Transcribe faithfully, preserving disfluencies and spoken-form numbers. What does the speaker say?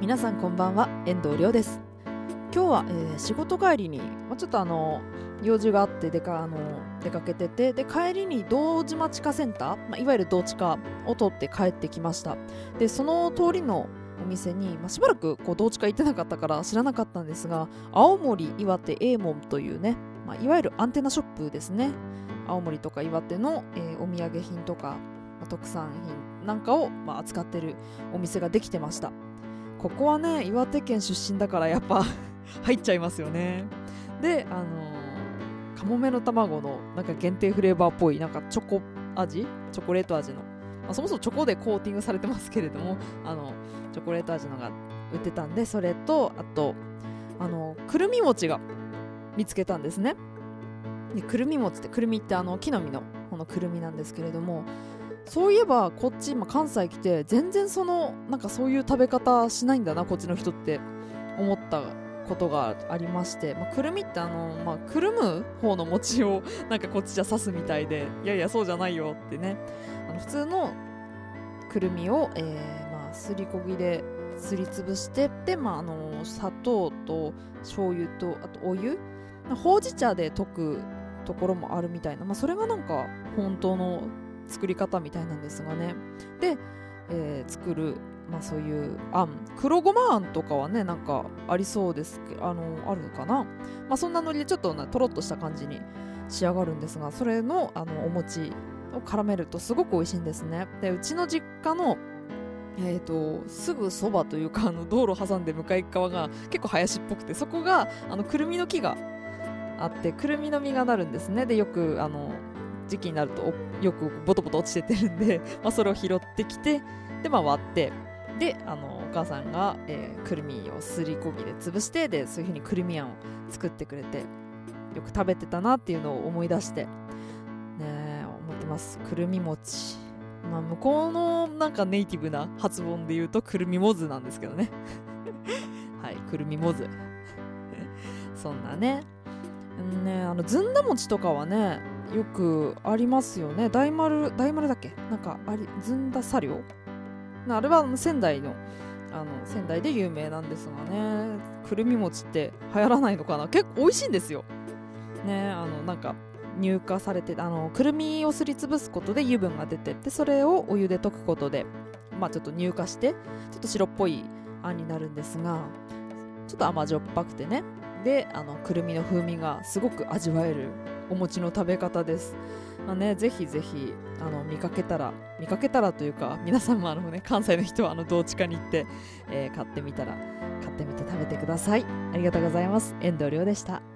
皆さんこんばんは、遠藤亮です。今日は、えー仕事帰りに、まあ、ちょっとあの用事があって出かあの出かけてて、で帰りに堂島地下センター、まあ、いわゆる堂地下を通って帰ってきました。でその通りのお店に、まあ、しばらくこう堂地下行ってなかったから知らなかったんですが、青森、岩手、英門というね、まあ、いわゆるアンテナショップですね。青森とか岩手の、えーお土産品とか、まあ特産品なんかを、まあ、扱ってるお店ができてました。ここはね、岩手県出身だからやっぱ入っちゃいますよね。で、あのー、カモメの卵のなんか限定フレーバーっぽいなんかチョコ味チョコレート味の、まあ、そもそもチョコでコーティングされてますけれども、あのチョコレート味のが売ってたんで、それとあとあのくるみ餅が見つけたんですね。でくるみ餅って、くるみってあの木の実のこのくるみなんですけれども、そういえばこっち今関西来て全然そのなんかそういう食べ方しないんだなこっちの人って思ったことがありまして、まあ、くるみってあの、まあ、くるむ方の餅をなんかこっちじゃ刺すみたいで、いやいやそうじゃないよってね、あの普通のくるみを、えーまあ、すりこぎですりつぶして、で、まあ、あの砂糖と醤油とあとお湯、ほうじ茶で溶くところもあるみたいな、まあ、それがなんか本当の作り方みたいなんですがね。で、えー作る、まあ、そういうあん、黒ごまあんとかはねなんかありそうですけど、あのあるかな、まあ、そんなのりでちょっとなとろっとした感じに仕上がるんですが、それのあのお餅を絡めるとすごく美味しいんですね。でうちの実家のえー、とすぐそばというか、あの道路挟んで向かい側が結構林っぽくて、そこがあのくるみの木があって、くるみの実がなるんですね。でよくあの時期になるとよくボトボト落ちてってるんで、まあ、それを拾ってきて、で、まあ、割って、であのお母さんが、えーくるみをすりこぎで潰して、でそういう風にくるみあんを作ってくれて、よく食べてたなっていうのを思い出してね思ってます。くるみ餅、まあ、向こうのなんかネイティブな発音で言うとくるみもずなんですけどねはい、くるみもずそんなね、ね、あのずんだ餅とかはねよくありますよね。大丸大丸だっけ、なんかありずんだ茶寮、あれは仙台のあの仙台で有名なんですがね、くるみ餅って流行らないのかな。結構美味しいんですよね。あのなんか乳化されて、あのくるみをすりつぶすことで油分が出てって、それをお湯で溶くことで、まあ、ちょっと乳化してちょっと白っぽいあんになるんですが、ちょっと甘じょっぱくてね、であのくるみの風味がすごく味わえるお餅の食べ方です。まあね、ぜひぜひあの見かけたら見かけたらというか、皆さんもあの、ね、関西の人はあの同地下に行って、えー買ってみたら買ってみて食べてください。ありがとうございます。遠藤亮でした。